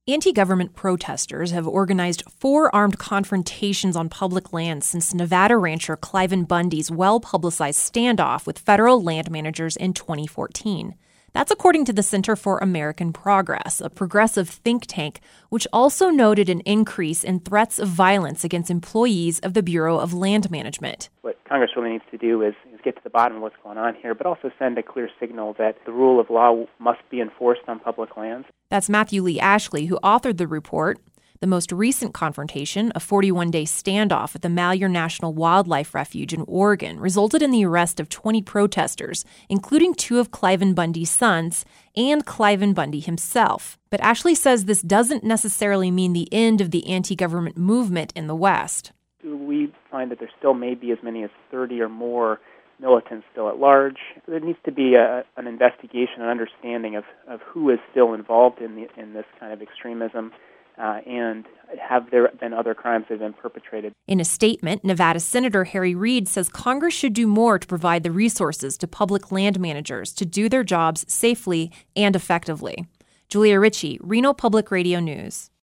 Anti-government protesters have organized 4 armed confrontations on public lands since Nevada rancher Cliven Bundy's well-publicized standoff with federal land managers in 2014. That's according to the Center for American Progress, a progressive think tank, which also noted an increase in threats of violence against employees of the Bureau of Land Management. What Congress really needs to do is get to the bottom of what's going on here, but also send a clear signal that the rule of law must be enforced on public lands. That's Matthew Lee Ashley, who authored the report. The most recent confrontation, a 41-day standoff at the Malheur National Wildlife Refuge in Oregon, resulted in the arrest of 20 protesters, including 2 of Cliven Bundy's sons and Cliven Bundy himself. But Ashley says this doesn't necessarily mean the end of the anti-government movement in the West. We find that there still may be as many as 30 or more militants still at large. There needs to be an investigation and understanding of who is still involved in this kind of extremism. And have there been other crimes that have been perpetrated? In a statement, Nevada Senator Harry Reid says Congress should do more to provide the resources to public land managers to do their jobs safely and effectively. Julia Ritchie, Reno Public Radio News.